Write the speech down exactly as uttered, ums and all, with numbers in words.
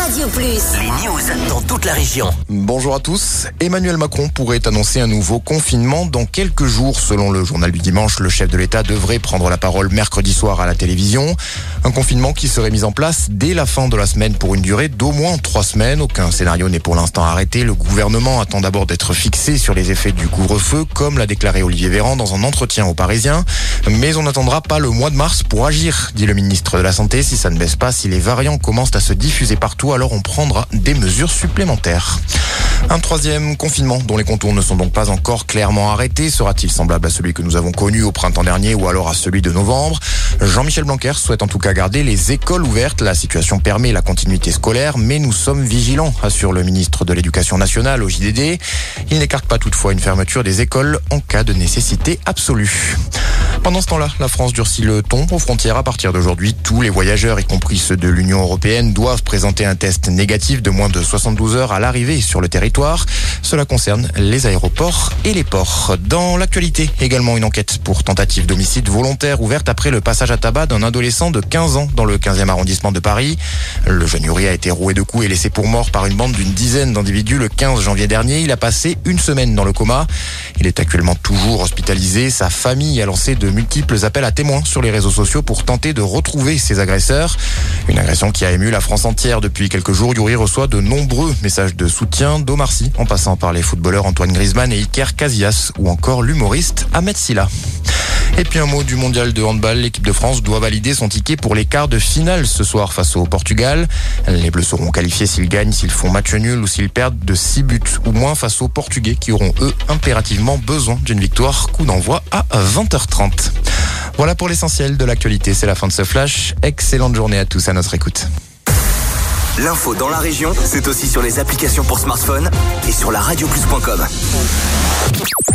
Radio Plus. Les news dans toute la région. Bonjour à tous. Emmanuel Macron pourrait annoncer un nouveau confinement dans quelques jours. Selon le journal du dimanche, le chef de l'État devrait prendre la parole mercredi soir à la télévision. Un confinement qui serait mis en place dès la fin de la semaine pour une durée d'au moins trois semaines. Aucun scénario n'est pour l'instant arrêté. Le gouvernement attend d'abord d'être fixé sur les effets du couvre-feu, comme l'a déclaré Olivier Véran dans un entretien aux Parisiens. Mais on n'attendra pas le mois de mars pour agir, dit le ministre de la Santé. Si ça ne baisse pas, si les variants commencent à se diffuser partout, alors on prendra des mesures supplémentaires. Un troisième confinement dont les contours ne sont donc pas encore clairement arrêtés. Sera-t-il semblable à celui que nous avons connu au printemps dernier ou alors à celui de novembre? Jean-Michel Blanquer souhaite en tout cas garder les écoles ouvertes. La situation permet la continuité scolaire, mais nous sommes vigilants, assure le ministre de l'Éducation nationale au J D D. Il n'écarte pas toutefois une fermeture des écoles en cas de nécessité absolue. Pendant ce temps-là, la France durcit le ton aux frontières. À partir d'aujourd'hui, tous les voyageurs, y compris ceux de l'Union européenne, doivent présenter un test négatif de moins de soixante-douze heures à l'arrivée sur le territoire. Cela concerne les aéroports et les ports. Dans l'actualité, également une enquête pour tentative d'homicide volontaire ouverte après le passage à tabac d'un adolescent de quinze ans dans le quinzième arrondissement de Paris. Le jeune Uri a été roué de coups et laissé pour mort par une bande d'une dizaine d'individus le quinze janvier dernier. Il a passé une semaine dans le coma. Il est actuellement toujours hospitalisé. Sa famille a lancé de multiples appels à témoins sur les réseaux sociaux pour tenter de retrouver ses agresseurs. Une agression qui a ému la France entière depuis quelques jours. Yuri reçoit de nombreux messages de soutien, d'Omar Sy, en passant par les footballeurs Antoine Griezmann et Iker Casillas, ou encore l'humoriste Ahmed Silla. Et puis un mot du mondial de handball. L'équipe de France doit valider son ticket pour les quarts de finale ce soir face au Portugal. Les Bleus seront qualifiés s'ils gagnent, s'ils font match nul ou s'ils perdent de six buts ou moins face aux Portugais qui auront eux impérativement besoin d'une victoire. Coup d'envoi à vingt heures trente. Voilà pour l'essentiel de l'actualité. C'est la fin de ce flash. Excellente journée à tous à notre écoute. L'info dans la région, c'est aussi sur les applications pour smartphone et sur la radio plus point com.